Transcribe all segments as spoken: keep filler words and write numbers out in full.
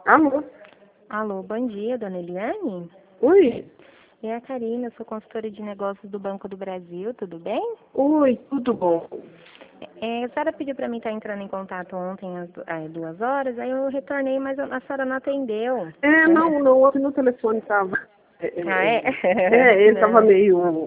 Alô? Alô, bom dia, dona Eliane? Oi? É a Karina, sou consultora de negócios do Banco do Brasil, tudo bem? Oi, tudo bom? É, a senhora pediu para mim estar entrando em contato ontem às du- às duas horas, aí eu retornei, mas a senhora não atendeu. É, não, não, ontem no telefone estava. É, Ah, é, é? é, ele estava Não, meio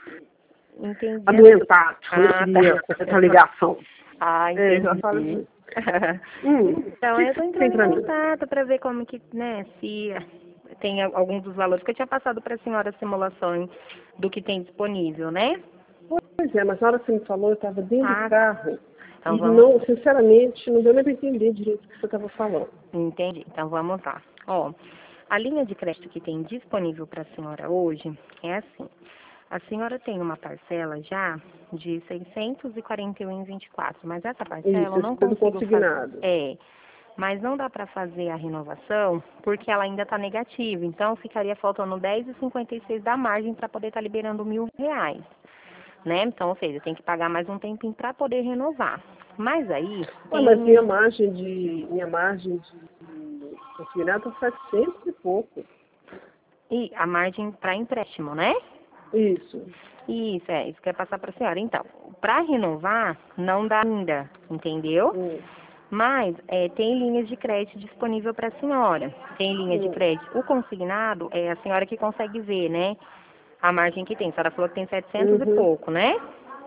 entendi. adoentado, eu não Ah, queria tá. essa ligação. Ah, É, já fala entendi. assim. Hum, o Então, que, eu que tô você tem entrando em pra mim? contato para ver como que, né, se tem al- alguns dos valores que eu tinha passado para a senhora a simulação do que tem disponível, né? Pois é, mas na hora que você me falou, eu estava dentro do Ah, carro então e vamos. não, sinceramente, não deu nem para entender direito o que você estava falando. Entendi. Então vamos lá. Ó, a linha de crédito que tem disponível para a senhora hoje é assim. A senhora tem uma parcela já de seiscentos e quarenta e um e vinte e quatro, mas essa parcela Isso, eu esse não foi do consigo fazer. consignado. É, mas não dá para fazer a renovação porque ela ainda está negativa. Então ficaria faltando dez e cinquenta e seis da margem para poder estar liberando mil reais, né? Então, ou seja, tem que pagar mais um tempinho para poder renovar. Mas aí Ué, tem mas linhas minha de margem de. Minha margem de consignado está setecentos e pouco. e a margem para empréstimo, né? Isso. Isso, é, isso que eu ia passar para a senhora. Então, para renovar, não dá ainda, entendeu? Hum, Mas é, tem linhas de crédito disponível para a senhora. Tem linha de hum, crédito. O consignado é a senhora que consegue ver, né? A margem que tem. A senhora falou que tem setecentos e uhum, pouco, né?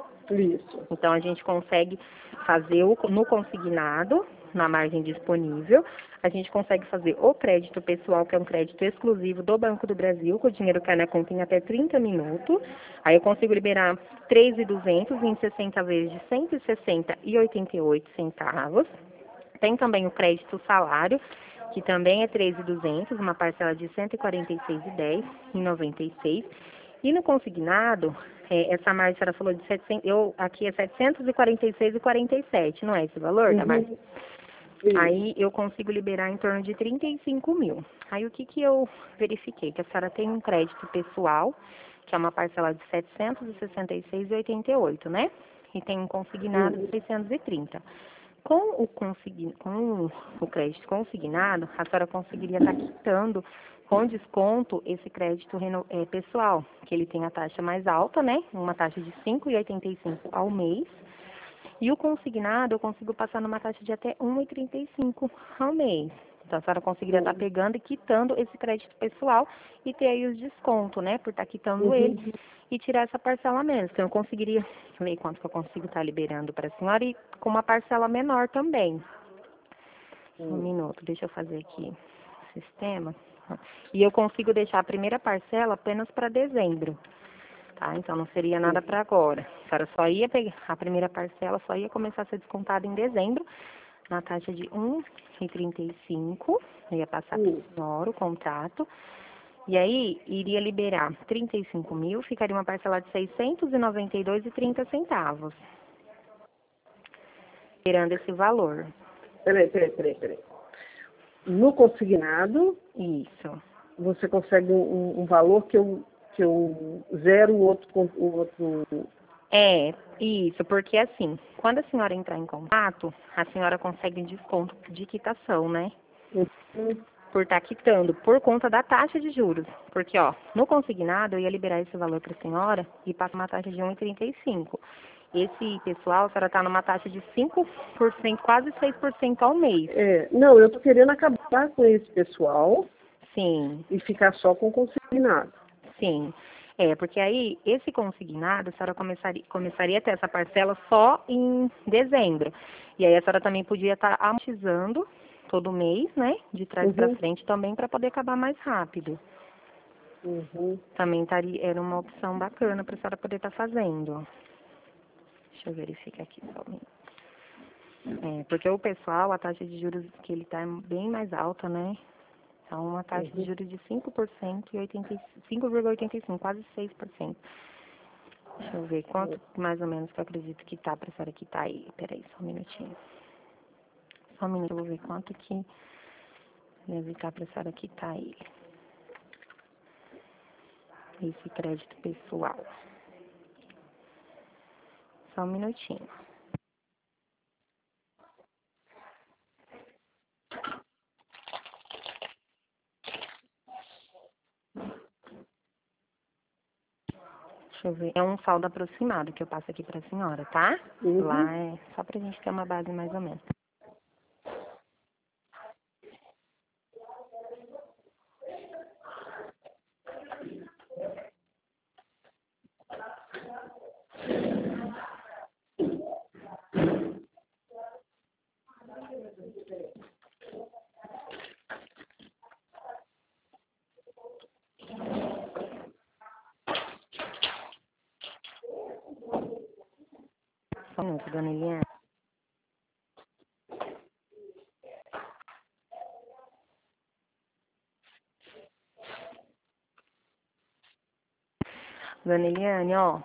isso. Então, a gente consegue fazer o, no consignado, na margem disponível, a gente consegue fazer o crédito pessoal, que é um crédito exclusivo do Banco do Brasil, que o dinheiro cai na conta em até trinta minutos. Aí eu consigo liberar três mil e duzentos em sessenta vezes de cento e sessenta reais e oitenta e oito centavos. Tem também o crédito salário, que também é três mil e duzentos, uma parcela de cento e quarenta e seis reais e dez centavos em noventa e seis. E no consignado, é, essa margem, a senhora falou de setecentos, eu, aqui é setecentos e quarenta e seis reais e quarenta e sete, não é esse o valor da margem? Uhum, isso. Aí eu consigo liberar em torno de trinta e cinco mil. Aí o que, que eu verifiquei? Que a senhora tem um crédito pessoal, que é uma parcela de setecentos e sessenta e seis reais e oitenta e oito, né? E tem um consignado de Uhum, seiscentos e trinta. Com o, consign... com o crédito consignado, a senhora conseguiria estar quitando com desconto esse crédito reno... é, pessoal, que ele tem a taxa mais alta, né? Uma taxa de cinco vírgula oitenta e cinco ao mês. E o consignado eu consigo passar numa taxa de até um vírgula trinta e cinco ao mês. Então a senhora conseguiria estar uhum, pegando e quitando esse crédito pessoal e ter aí os descontos, né? Por estar quitando ele uhum, e tirar essa parcela menos. Então eu conseguiria ver quanto que eu consigo estar liberando para a senhora e com uma parcela menor também. Só um uhum, minuto, deixa eu fazer aqui o sistema. E eu consigo deixar a primeira parcela apenas para dezembro. Tá? Então não seria nada para agora. A senhora só ia pegar a primeira parcela, só ia começar a ser descontada em dezembro, na taxa de um vírgula trinta e cinco. Eu ia passar para uhum. a senhora o contrato. E aí iria liberar trinta e cinco mil, ficaria uma parcela de seiscentos e noventa e dois reais e trinta centavos, liberando esse valor. Peraí, peraí, peraí, peraí. No consignado, Isso. você consegue um, um valor que eu, que eu zero o outro, con- o outro. É, isso, porque assim, quando a senhora entrar em contato, a senhora consegue desconto de quitação, né? Uhum, Por estar quitando, por conta da taxa de juros. Porque, ó, no consignado eu ia liberar esse valor para a senhora e passa uma taxa de um vírgula trinta e cinco. Esse pessoal, a senhora está numa taxa de cinco por cento, quase seis por cento ao mês. é, não, eu estou querendo acabar com esse pessoal Sim, e ficar só com o consignado. sim. É, porque aí, esse consignado, a senhora começaria, começaria a ter essa parcela só em dezembro. E aí a senhora também podia estar amortizando todo mês, né, de trás para Uhum, frente também, para poder acabar mais rápido. uhum, Também taria, era uma opção bacana para a senhora poder estar fazendo. Deixa eu verificar aqui só um minuto. É, porque o pessoal, a taxa de juros que ele está é bem mais alta, né? Então, uma taxa de uhum, juros de cinco por cento e oitenta e cinco vírgula oitenta e cinco, quase seis por cento. Deixa eu ver quanto mais ou menos que eu acredito que tá para a senhora quitar aí. Peraí, só um minutinho. Só um minuto, eu vou ver quanto que deve estar para a senhora quitar ele. Esse crédito pessoal. Só um minutinho. Deixa eu ver. É um saldo aproximado que eu passo aqui pra senhora, tá? Uhum. Lá é só pra gente ter uma base mais ou menos. Só um minuto, dona Eliane. Dona Eliane, ó,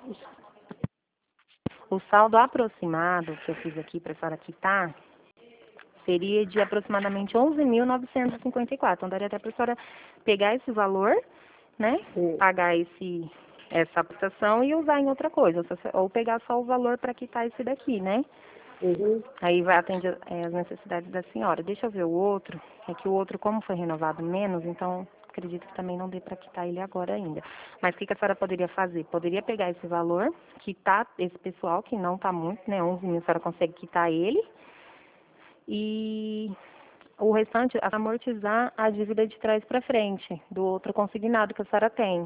o saldo aproximado que eu fiz aqui para a senhora quitar seria de aproximadamente onze mil novecentos e cinquenta e quatro. Então, daria até para a senhora pegar esse valor, né? Sim. Pagar esse, essa prestação e usar em outra coisa. Ou pegar só o valor para quitar esse daqui, né? Uhum. Aí vai atender é, as necessidades da senhora. Deixa eu ver o outro. É que o outro, como foi renovado menos, então acredito que também não dê para quitar ele agora ainda. Mas o que, que a senhora poderia fazer? Poderia pegar esse valor, quitar esse pessoal, que não está muito, né? onze mil, a senhora consegue quitar ele. E o restante, amortizar a dívida de trás para frente, do outro consignado que a senhora tem.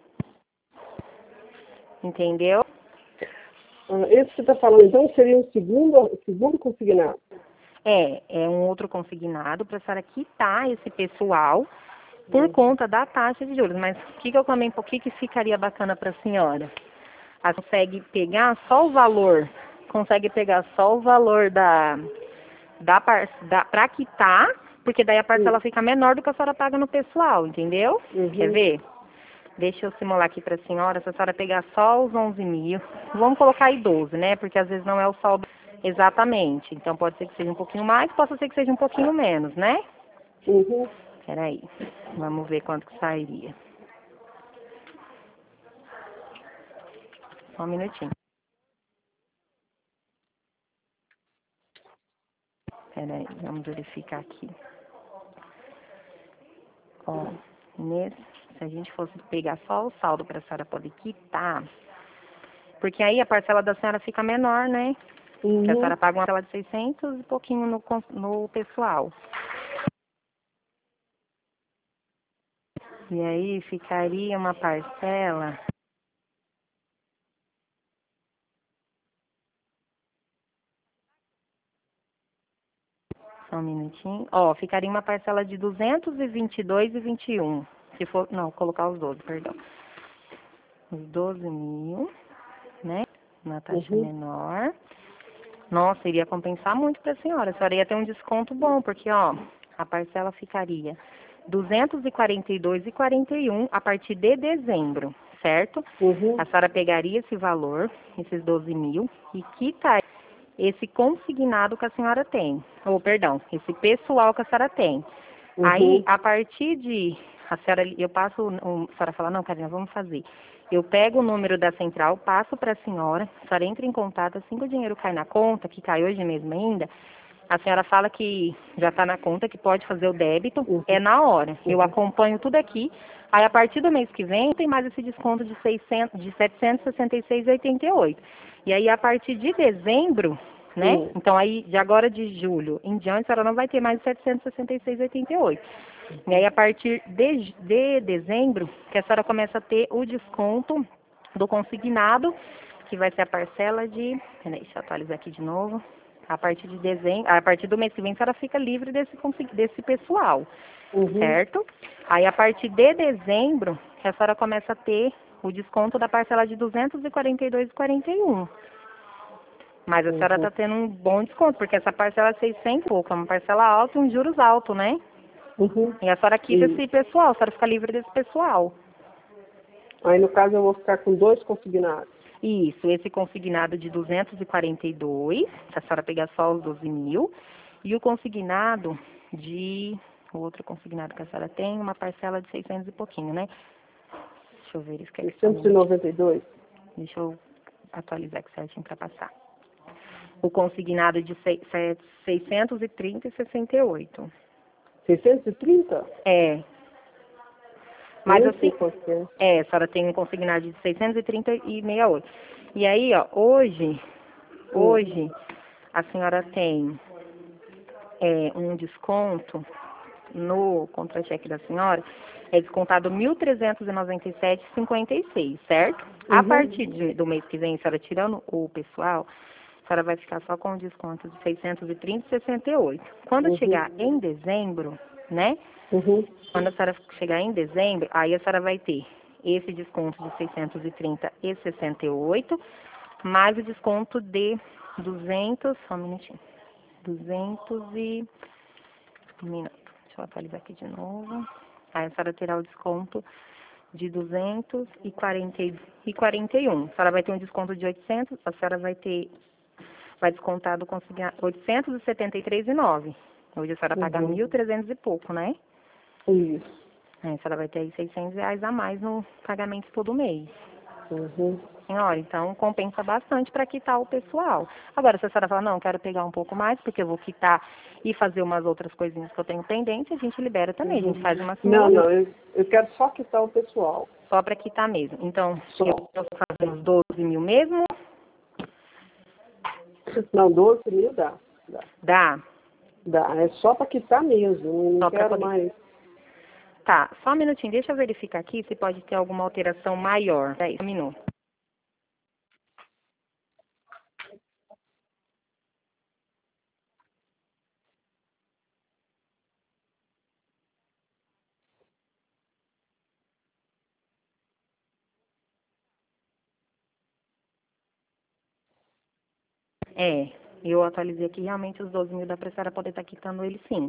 Entendeu? Ah, esse que você está falando, então, seria o segundo, segundo consignado? É, é um outro consignado para a senhora quitar esse pessoal por conta da taxa de juros. Mas o que, que eu também, o que, que ficaria bacana para a senhora? Ela consegue pegar só o valor, consegue pegar só o valor da, da, par- da para quitar, porque daí a parcela fica menor do que a senhora paga no pessoal, entendeu? Uhum. Quer ver? Deixa eu simular aqui para a senhora, se a senhora pegar só os onze mil, vamos colocar aí doze, né? Porque às vezes não é o saldo exatamente. Então pode ser que seja um pouquinho mais, pode ser que seja um pouquinho menos, né? Uhum. Peraí, vamos ver quanto que sairia. Só um minutinho. Peraí, vamos verificar aqui. Ó, nesse, se a gente fosse pegar só o saldo para a senhora poder quitar, porque aí a parcela da senhora fica menor, né? Porque a Uhum. senhora paga uma parcela de seiscentos e pouquinho no, cons- no pessoal. E aí ficaria uma parcela. Só um minutinho. Ó, ficaria uma parcela de duzentos e vinte e dois e vinte e um. Se for, não, colocar os doze, perdão. Os doze mil, né? Na taxa Uhum. menor. Nossa, iria compensar muito para a senhora. A senhora ia ter um desconto bom, porque, ó, a parcela ficaria duzentos e quarenta e dois e quarenta e um a partir de dezembro, certo? Uhum. A senhora pegaria esse valor, esses doze mil, e quitaria esse consignado que a senhora tem. Ou, perdão, esse pessoal que a senhora tem. Aí, Uhum. a partir de... A senhora, eu passo... Um, a senhora fala, não, Karina, vamos fazer. Eu pego o número da central, passo para a senhora, a senhora entra em contato, assim que o dinheiro cai na conta, que cai hoje mesmo ainda, a senhora fala que já está na conta, que pode fazer o débito, Uhum. é na hora. Eu Uhum. acompanho tudo aqui. Aí, a partir do mês que vem, tem mais esse desconto de, seiscentos, de setecentos e sessenta e seis reais e oitenta e oito centavos. E aí, a partir de dezembro, né? Uhum. Então, aí, de agora de julho em diante, a senhora não vai ter mais setecentos e sessenta e seis reais e oitenta e oito centavos. E aí, a partir de, de dezembro, que a senhora começa a ter o desconto do consignado, que vai ser a parcela de... Peraí, deixa eu atualizar aqui de novo. A partir de dezembro, a partir do mês que vem, a senhora fica livre desse, consi- desse pessoal, Uhum. certo? Aí, a partir de dezembro, que a senhora começa a ter o desconto da parcela de duzentos e quarenta e dois reais e quarenta e um centavos. Mas a senhora Uhum. está tendo um bom desconto, porque essa parcela é seiscentos e pouco, é uma parcela alta e um juros alto, né? Uhum. E a senhora quita E esse pessoal, a senhora fica livre desse pessoal. aí, no caso, eu vou ficar com dois consignados. Isso, esse consignado de duzentos e quarenta e dois, se a senhora pegar só os doze mil, e o consignado de, o outro consignado que a senhora tem, uma parcela de seiscentos e pouquinho, né? Deixa eu verificar aqui só um seiscentos e minutinho. noventa e dois. Deixa eu atualizar aqui certinho para passar. O consignado de sei- se- seiscentos e trinta e sessenta e oito. seiscentos e trinta? É, Mas Nem assim, sei quanto que é. é, a senhora tem um consignado de seiscentos e trinta e sessenta e oito. E aí, ó, hoje, hoje, a senhora tem é, um desconto no contra-cheque da senhora, é descontado mil trezentos e noventa e sete reais e cinquenta e seis, certo? A Uhum. partir de- do mês que vem, a senhora tirando o pessoal, a senhora vai ficar só com um desconto de seiscentos e trinta reais e sessenta e oito. Quando Uhum. chegar em dezembro, né? Uhum. Quando a senhora chegar em dezembro, aí a senhora vai ter esse desconto de seiscentos e trinta reais e sessenta e oito, mais o desconto de duzentos, só um minutinho, duzentos e, um minuto, deixa eu atualizar aqui de novo. Aí a senhora terá o desconto de duzentos e quarenta e quarenta e um. A senhora vai ter um desconto de oitocentos, a senhora vai ter, vai descontar do consignado oitocentos e setenta e três reais e nove. Hoje a senhora paga Uhum. mil e trezentos e pouco, né? Isso. É, a senhora vai ter aí seiscentos reais a mais no pagamento todo mês. Uhum. Senhora, então compensa bastante para quitar o pessoal. Agora, se a senhora falar, não, quero pegar um pouco mais, porque eu vou quitar e fazer umas outras coisinhas que eu tenho pendente, a gente libera também. A gente faz uma Não, simulação não, eu, eu quero só quitar o pessoal. só para quitar mesmo. Então, Só. eu posso fazer os doze mil mesmo? Não, doze mil dá. Dá. Dá? Dá. É só para quitar mesmo. Não Só para quero poder. mais. Tá, só um minutinho, deixa eu verificar aqui se pode ter alguma alteração maior. Peraí, um minuto. É, eu atualizei aqui, realmente os doze mil da pressora poder estar quitando ele sim.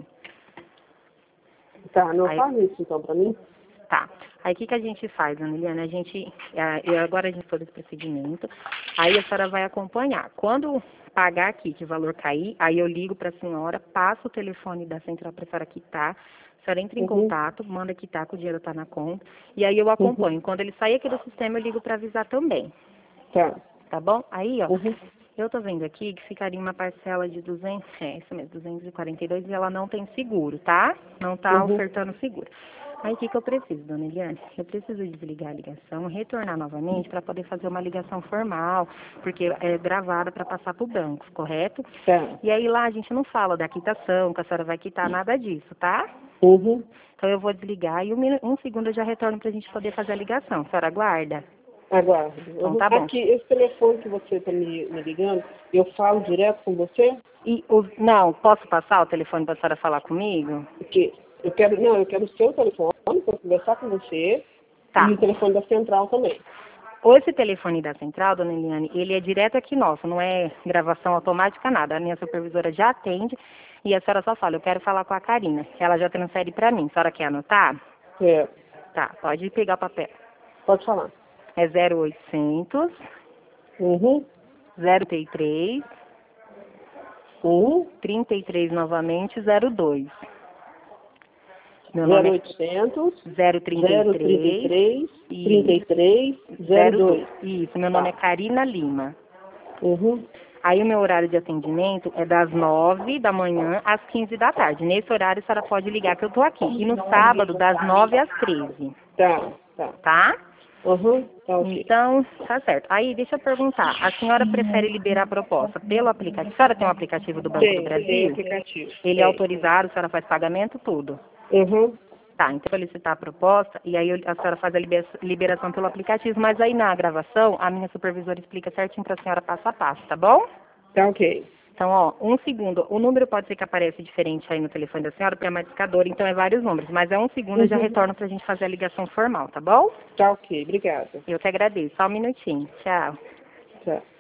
Tá, não Aí, faz isso então para mim? tá. Aí o que, que a gente faz, Ana Liliana? A gente, ah, eu, agora a gente faz esse procedimento, aí a senhora vai acompanhar. Quando pagar aqui, que o valor cair, aí eu ligo para a senhora, passo o telefone da central para a senhora quitar, a senhora entra em Uhum. contato, manda quitar que o dinheiro está na conta, e aí eu Uhum. acompanho. Quando ele sair aqui do sistema, eu ligo para avisar também, Tá. tá bom? Aí, ó, Uhum. eu tô vendo aqui que ficaria uma parcela de duzentos, é isso mesmo, duzentos e quarenta e dois e ela não tem seguro, tá? Não tá Uhum. ofertando seguro. Aí o que, que eu preciso, dona Eliane? Eu preciso desligar a ligação, retornar novamente para poder fazer uma ligação formal, porque é gravada para passar para o banco, correto? Tá. E aí lá a gente não fala da quitação, que a senhora vai quitar nada disso, tá? Uhum. Então eu vou desligar e um, minu- um segundo eu já retorno para a gente poder fazer a ligação. A senhora aguarda? Aguardo. Então Uhum. tá bom. Aqui, esse telefone que você está me, me ligando, eu falo direto com você? E o, não, posso passar o telefone para a senhora falar comigo? Porque eu quero, não, eu quero o seu telefone para conversar com você Tá. e o telefone da central também. Ou esse telefone da central, dona Eliane, ele é direto aqui nosso, não é gravação automática, nada. A minha supervisora já atende e a senhora só fala, eu quero falar com a Karina. Ela já transfere para mim. A senhora quer anotar? É, Tá, pode pegar o papel. pode falar. É zero oitocentos, Uhum. zero trinta e três, Uhum. trinta e três novamente, zero dois. Meu nome zero é oitocentos, zero trinta e zero trinta e três três, trinta e e três, zero zero dois. dois. Isso, meu nome é Tá. Karina Lima. Uhum. Aí o meu horário de atendimento é das nove da manhã às quinze da tarde. Nesse horário a senhora pode ligar que eu tô aqui. E no sábado, das nove às treze, Tá, tá. tá? Uhum. Tá ok. Então, tá certo. Aí, deixa eu perguntar, a senhora prefere liberar a proposta pelo aplicativo? A senhora tem um aplicativo do Banco do Tem, tem Brasil? aplicativo. Ele é Tem. autorizado, a senhora faz pagamento, tudo? Uhum. Tá, então eu solicitar a proposta e aí eu- a senhora faz a liber- liberação pelo aplicativo, mas aí na gravação a minha supervisora explica certinho para a senhora passo a passo, tá bom? Tá ok. Então, ó, um segundo. O número pode ser que apareça diferente aí no telefone da senhora, porque é uma discadora, então é vários números. Mas é um segundo, eu já Uhum. retorno pra gente fazer a ligação formal, tá bom? Tá ok. Obrigada. Eu que agradeço. Só um minutinho. Tchau. Tchau.